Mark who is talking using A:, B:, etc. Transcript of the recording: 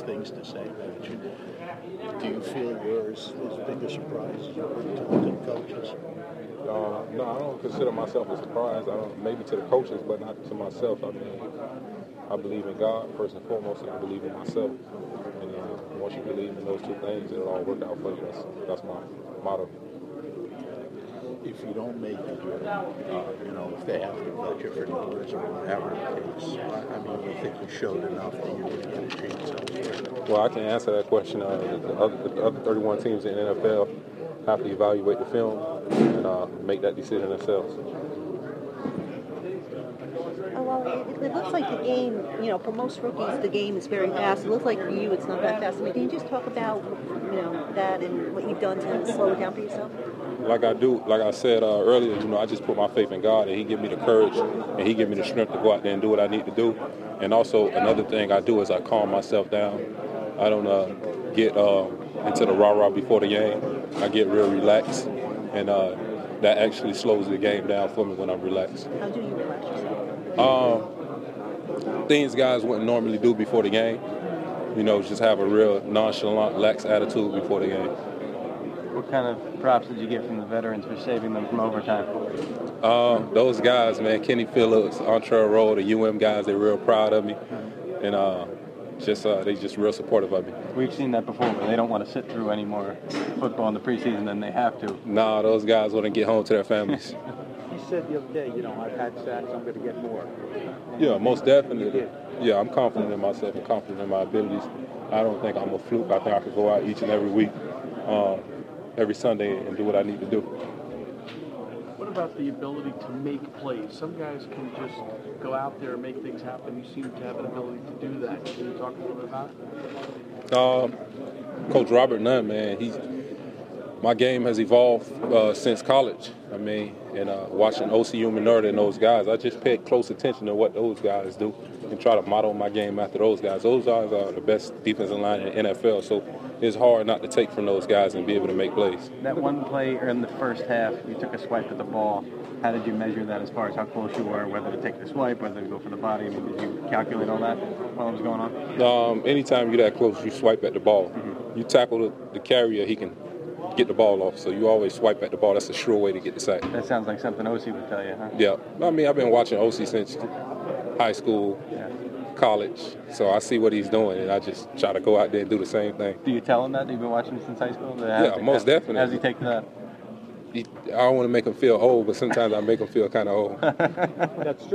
A: things to say about you. Do you feel you're as big a surprise to the coaches?
B: No, I don't consider myself a surprise. Maybe to the coaches, but not to myself. I mean, I believe in God first and foremost, and I believe in myself. And once you believe in those two things, it'll all work out for you. That's my motto.
A: If you don't make it, if they have to cut you for numbers or whatever the case, I mean, you think you showed enough that you're going to get a chance elsewhere?
B: Well, I can't answer that question. The other 31 teams in the NFL have to evaluate the film and make that decision themselves.
C: Well, it looks like the game, for most rookies, the game is very fast. It looks like for you, it's not that fast. I mean, can you just talk about, that and what you've done to slow it down for yourself?
B: Like I said earlier, I just put my faith in God, and He give me the courage, and He give me the strength to go out there and do what I need to do. And also, another thing I do is I calm myself down. I don't get into the rah-rah before the game. I get real relaxed, and that actually slows the game down for me when I'm relaxed.
C: How do you relax yourself?
B: Things guys wouldn't normally do before the game. Just have a real nonchalant, lax attitude before the game.
D: What kind of props did you get from the veterans for saving them from overtime?
B: Those guys, man, Kenny Phillips, Antrell Roll, the UM guys, they're real proud of me. And they just real supportive of me.
D: We've seen that before, where they don't want to sit through any more football in the preseason than they have to.
B: Nah, those guys want to get home to their families.
E: You said the other day, I've had sacks, I'm going to get more.
B: Yeah, most definitely. Yeah, I'm confident in myself and confident in my abilities. I don't think I'm a fluke. I think I could go out each and every week, every Sunday, and do what I need to do.
F: What about the ability to make plays? Some guys can just go out there and make things happen. You seem to have an ability to do that. Can you talk a little bit about it?
B: Coach Robert Nunn, man, my game has evolved since college. I mean, and watching OCU Minardi and those guys, I just pay close attention to what those guys do and try to model my game after those guys. Those guys are the best defensive line in the NFL, so it's hard not to take from those guys and be able to make plays.
D: That one play in the first half, you took a swipe at the ball. How did you measure that as far as how close you were, whether to take the swipe, whether to go for the body? I mean, did you calculate all that while it was going on?
B: Anytime you're that close, you swipe at the ball. Mm-hmm. You tackle the carrier, he can get the ball off. So you always swipe at the ball. That's a sure way to get the sack.
D: That sounds like something OC would tell you, huh?
B: Yeah. I mean, I've been watching OC since high school, college. So I see what he's doing, and I just try to go out there and do the same thing.
D: Do you tell him that? You've been watching him since high school?
B: Yeah, most definitely.
D: How does he take that?
B: I don't want to make him feel old, but sometimes I make him feel kind of old.
E: That's true.